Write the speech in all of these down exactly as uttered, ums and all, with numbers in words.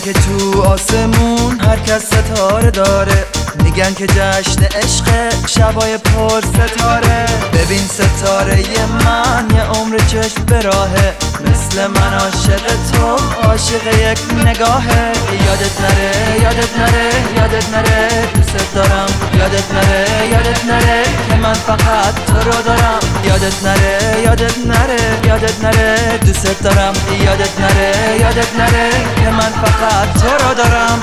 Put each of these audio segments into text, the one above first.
که تو آسمون هر کس ستاره داره، میگن که جشن عشق شبای پر ستاره. ببین ستاره من یه عمر چشم به راهه، مثل من عاشق تو عاشق یک نگاهه. یادت نره یادت نره یادت نره دوست دارم، یادت نره یادت نره که من فقط تو رو دارم. یادت نره یادت نره یادت نره دوست دارم، یادت نره یادت نره که من فقط تو رو دارم.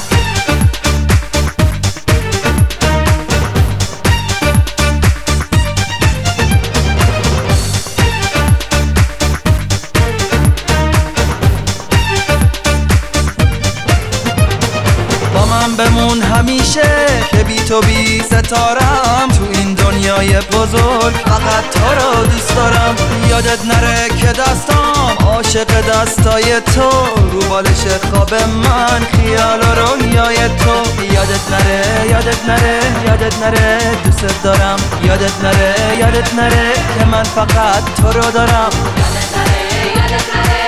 بمون همیشه که بی تو بی ستارم، تو این دنیای بزرگ فقط تو رو دوست دارم. یادت نره که دستام عاشق دستای تو، رو بالش خواب من خیال و رویای تو. یادت نره یادت نره یادت نره دوست دارم، یادت نره یادت نره که من فقط تو رو دارم. یادت نره یادت نره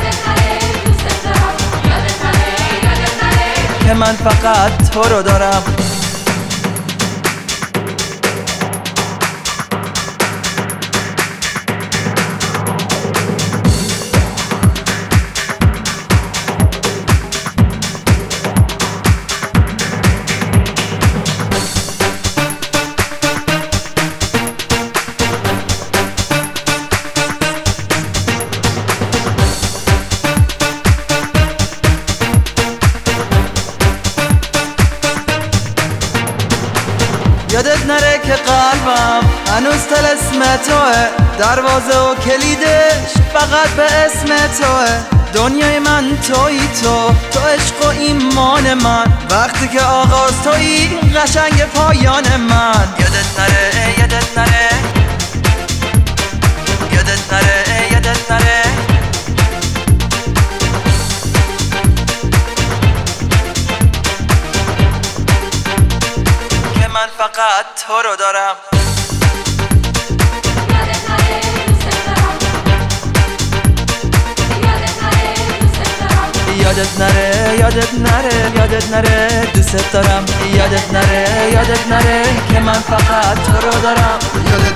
که من فقط تو رو دارم. یادت نره که قلبم هنوز طلسم توه، دروازه و کلیدش فقط به اسم توه. دنیای من تویی تو، تو عشق و ایمان من، وقتی که آغاز تویی قشنگ پایان من. یادت نره یادت نره یادت نره یادت نره من فقط تو رو دارم. یادت نره دوست دارم، یادت نره دوست دارم، یادت نره یادت نره یادت نره دوست دارم. یادت نره یادت نره که من فقط تو رو دارم.